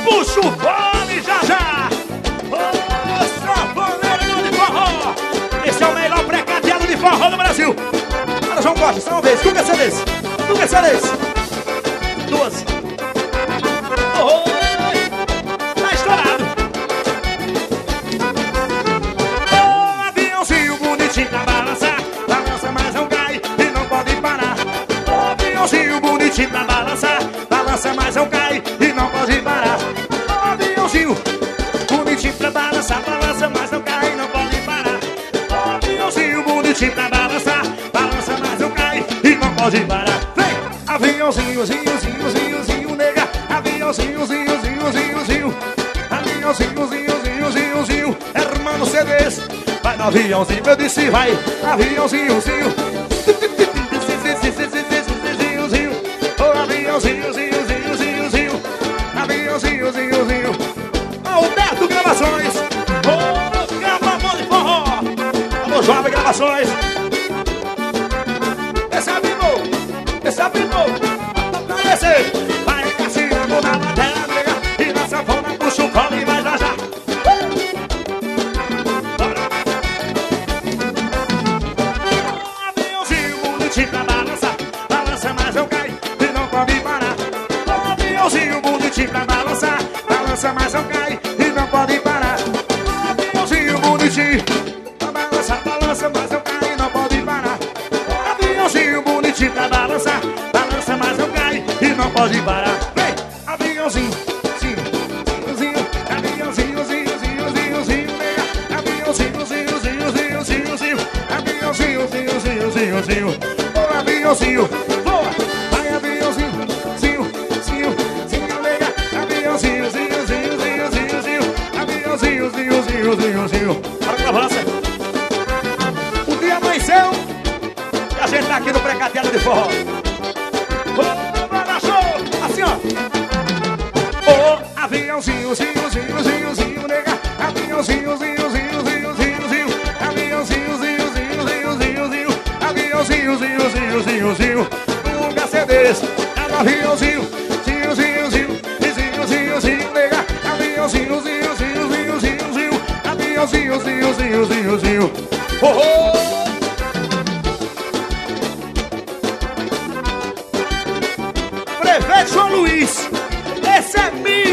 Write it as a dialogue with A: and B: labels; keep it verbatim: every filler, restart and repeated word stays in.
A: puxa o fone já já. Ô, sanfoneiro de forró. Esse é o melhor precadeado de forró do Brasil. Olha, João Costa, só uma vez. Tu quer ser desse? Tu quer ser desse? Duas. Oi, tá estourado. Ô, aviãozinho bonitinho pra balançar. Balança, mas não cai e não pode parar. Ô, aviãozinho bonitinho pra balançar. Balança, mas não cai e não pode parar. Ô, aviãozinho bonitinho pra balançar. Balança, mas não cai e não pode parar. Ô, aviãozinho bonitinho pra balançar. Balança, mas não cai e não pode parar. Vem! Aviãozinho, zinho, zinho, zinho, zinho, nega. Aviãozinho, zinho, zinho, zinho, zinho. Aviãozinho, zinho, zinho, zinho, zinho. Hermano C Ds. Vai no aviãozinho, eu disse vai. Aviãozinho, zinho. Zinho, zinho. Oh, aviãozinho, zinho, zinho, zinho, zinho. Aviãozinho, zinho, zinho. Alberto Gravações. Oh, Gravamão de Forró. Alô, Jovem Gravações. Esse é vivo. Esse é vivo. Esse. Vai Cassiano na bateria, nega. E na sanfona puxa o colo e vai já já. Bora. Oh, aviãozinho bonitinho pra balançar. Balança, mas não cai e não pode parar. Oh, aviãozinho bonitinho pra balançar. Balança, mas não cai e não pode parar. Oh, aviãozinho bonitinho pra balançar. Balança, mas não cai e não pode parar. Oh, aviãozinho bonitinho pra balançar. Balança, mas não cai e não pode parar. Vem, aviãozinho, zinho, zinho, aviãozinho, zinho, zinho, zinho, zinho, nega. Aviãozinho, zinho, zinho, zinho, zinho, zinho. Aviãozinho, zinho, zinho, zinho, zinho. Ô, aviãozinho, voa. Vai, aviãozinho, zinho, zinho, zinho, nega. Aviãozinho, zinho, zinho, zinho, zinho, zinho. Aviãozinho, zinho, zinho, zinho, zinho. Bora que avança. O dia amanheceu e a gente tá aqui no Precadeado de Forró. Ô, bora show! Assim, ó. Ô, aviãozinho, zinho, zinho, zinho, zinho, nega. Aviãozinho, zinho, zinho, zinho, zinho, zinho. Aviãozinho, zinho, zinho, zinho, zinho, zinho. Aviãozinho, zinho, zinho, zinho, zinho. Nunca C Ds. É no aviãozinho, zinho, zinho, zinho. E zinho, zinho, zinho, nega. Aviãozinho, zinho, zinho, zinho, zinho, zinho. Aviãozinho, zinho, zinho, zinho, zinho. Oh, oh! Prefeito João Luiz, esse é meu.